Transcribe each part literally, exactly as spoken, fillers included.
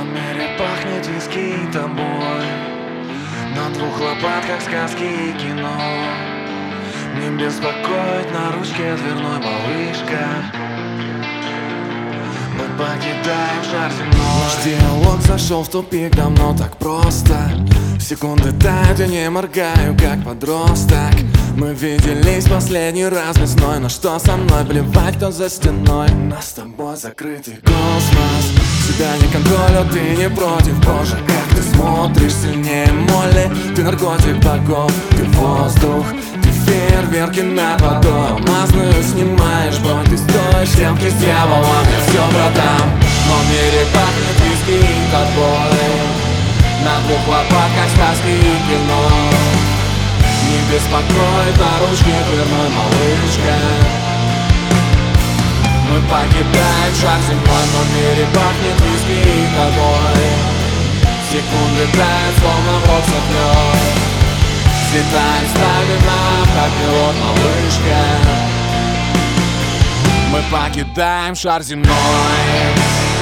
номере пахнет виски тобой, на двух лопатках сказки и кино. Не беспокоит на ручке дверной малышка. Мы покидаем шар земной. Наш диалог зашел в тупик, давно так просто. Секунды тают, я не моргаю, как подросток. Мы виделись последний раз весной, но что со мной, плевать, кто за стеной. У нас с тобой закрытый космос. Себя не контролю, ты не против. Боже, как ты смотришь сильнее моли. Ты наркотик богов, ты воздух, ты фейерверки над водой. Алмазную снимаешь бронь, ты стоишь сделки с дьяволом. Я все продам, но в мире пахнет виски и тобой, на двух лопатках сказки и кино. Не беспокоит на ручке дверной малышка. Мы покидаем шар земной, но в мире пахнет виски и тобой. Секунды тают, словно в рот соплет. Взлетаем, ставим нам, как пилот, малышка. Мы покидаем шар земной.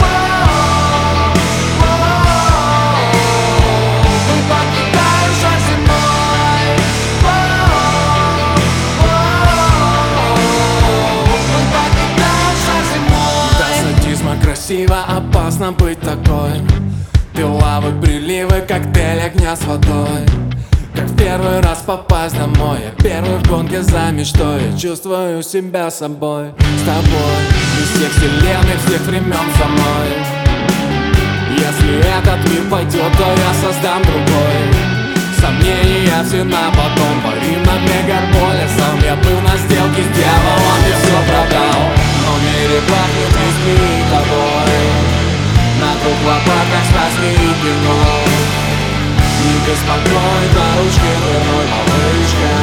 Красиво, опасно быть такой. Ты лавы, приливы, коктейль огня с водой. Как в первый раз попасть домой. Я первый в гонке за мечтой. Я чувствую себя собой. С тобой из всех вселенных, всех времен со мной. Если этот мир пойдет, то я создам другой. Сомнения все на потом. Парим над мегаполисом. Я был на сделке с дьяволом и все продал. Но в мире пахнет виски и тобой, на двух лопатках сказки и кино. Не беспокоит на ручке дверной малышка.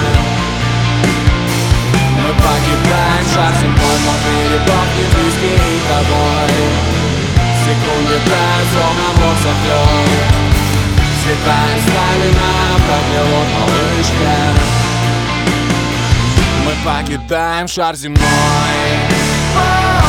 Мы покидаем шар земной, но в мире пахнет виски и тобой. Секунды тают, словно в рот соплет. Взлетаем, ставим нам, как пилот, малышка. Мы покидаем шар земной. Oh